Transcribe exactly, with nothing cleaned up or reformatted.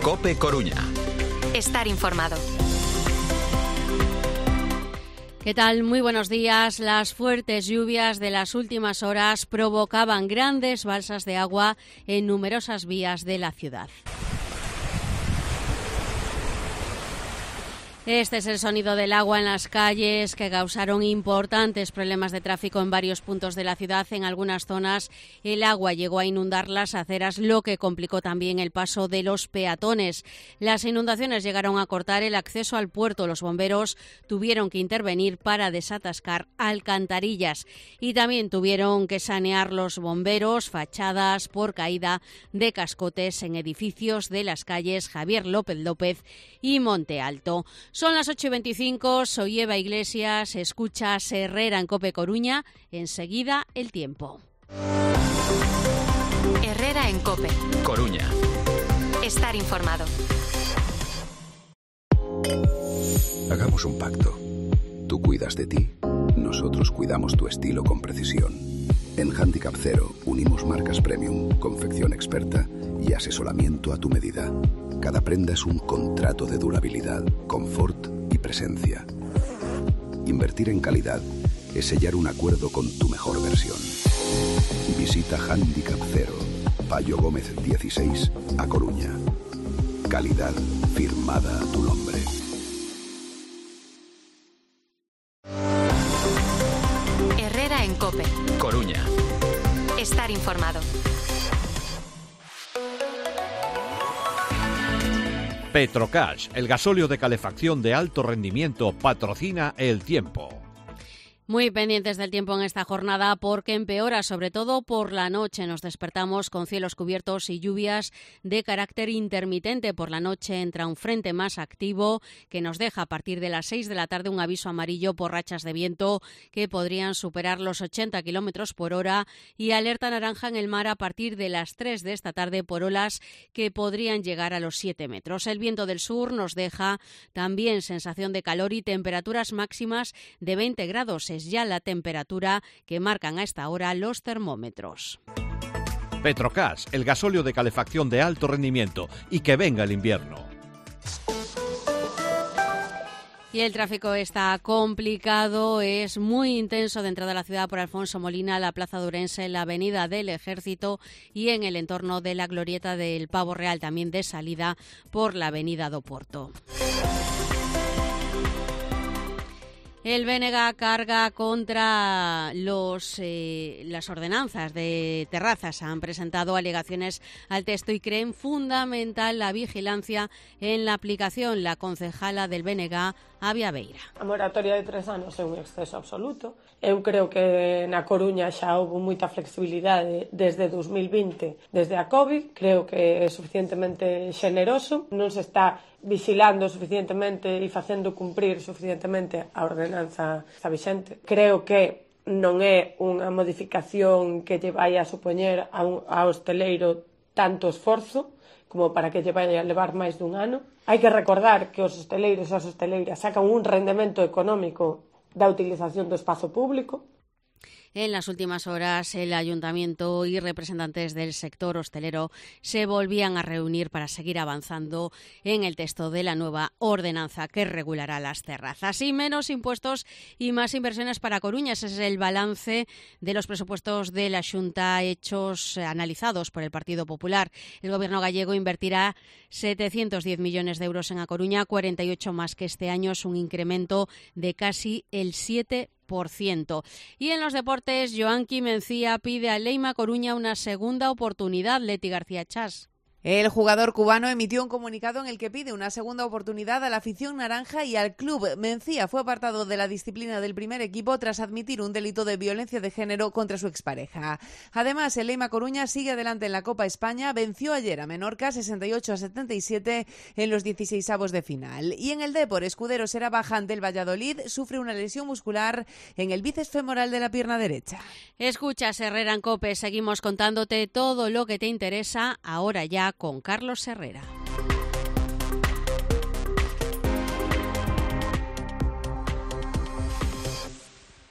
COPE Coruña. Estar informado. ¿Qué tal? Muy buenos días. Las fuertes lluvias de las últimas horas provocaban grandes balsas de agua en numerosas vías de la ciudad. Este es el sonido del agua en las calles que causaron importantes problemas de tráfico en varios puntos de la ciudad. En algunas zonas el agua llegó a inundar las aceras, lo que complicó también el paso de los peatones. Las inundaciones llegaron a cortar el acceso al puerto. Los bomberos tuvieron que intervenir para desatascar alcantarillas y también tuvieron que sanear los bomberos fachadas por caída de cascotes en edificios de las calles Javier López López y Monte Alto. Son las ocho y veinticinco, soy Eva Iglesias, escuchas Herrera en COPE Coruña, enseguida el tiempo. Herrera en COPE Coruña. Estar informado. Hagamos un pacto. Tú cuidas de ti, nosotros cuidamos tu estilo con precisión. En Handicap Cero unimos marcas premium, confección experta y asesoramiento a tu medida. Cada prenda es un contrato de durabilidad, confort y presencia. Invertir en calidad es sellar un acuerdo con tu mejor versión. Visita Handicap Cero, Payo Gómez dieciséis, A Coruña. Calidad firmada a tu nombre. Herrera en COPE Coruña. Estar informado. Petrocash, el gasóleo de calefacción de alto rendimiento, patrocina el tiempo. Muy pendientes del tiempo en esta jornada porque empeora, sobre todo por la noche. Nos despertamos con cielos cubiertos y lluvias de carácter intermitente. Por la noche entra un frente más activo que nos deja a partir de las seis de la tarde un aviso amarillo por rachas de viento que podrían superar los ochenta kilómetros por hora y alerta naranja en el mar a partir de las tres de esta tarde por olas que podrían llegar a los siete metros. El viento del sur nos deja también sensación de calor y temperaturas máximas de veinte grados. Es ya la temperatura que marcan a esta hora los termómetros. Petrocash, el gasóleo de calefacción de alto rendimiento, y que venga el invierno. Y el tráfico está complicado, es muy intenso de entrada a la ciudad por Alfonso Molina, la Plaza de Ourense, la Avenida del Ejército y en el entorno de la Glorieta del Pavo Real, también de salida por la Avenida do Porto. El B N G carga contra los, eh, las ordenanzas de terrazas. Han presentado alegaciones al texto y creen fundamental la vigilancia en la aplicación. La concejala del B N G, Avia Beira. A moratoria de tres anos é un exceso absoluto. Eu creo que na Coruña xa houve moita flexibilidade desde dos mil vinte, desde a COVID. Creo que é suficientemente xeneroso. Non se está vigilando suficientemente e facendo cumprir suficientemente a ordenanza está vixente. Creo que non é unha modificación que lle vai a supoñer a un, a hosteleiro tanto esforzo como para que lle vai a levar máis dun ano. Hai que recordar que os hosteleiros e as hosteleiras sacan un rendemento económico da utilización do espazo público. En las últimas horas, el ayuntamiento y representantes del sector hostelero se volvían a reunir para seguir avanzando en el texto de la nueva ordenanza que regulará las terrazas. Y menos impuestos y más inversiones para Coruña. Ese es el balance de los presupuestos de la Xunta hechos, eh, analizados por el Partido Popular. El Gobierno gallego invertirá setecientos diez millones de euros en A Coruña, cuarenta y ocho más que este año. Es un incremento de casi el siete por ciento. Y en los deportes, Joanqui Mencía pide a Leima Coruña una segunda oportunidad. Leti García Chas. El jugador cubano emitió un comunicado en el que pide una segunda oportunidad a la afición naranja y al club. Mencía fue apartado de la disciplina del primer equipo tras admitir un delito de violencia de género contra su expareja. Además, el Leima Coruña sigue adelante en la Copa España. Venció ayer a Menorca sesenta y ocho a setenta y siete en los dieciseisavos de final. Y en el Depor, Escudero será baja ante el Valladolid. Sufre una lesión muscular en el bíceps femoral de la pierna derecha. Escuchas Herrera en COPE. Seguimos contándote todo lo que te interesa ahora ya con Carlos Herrera.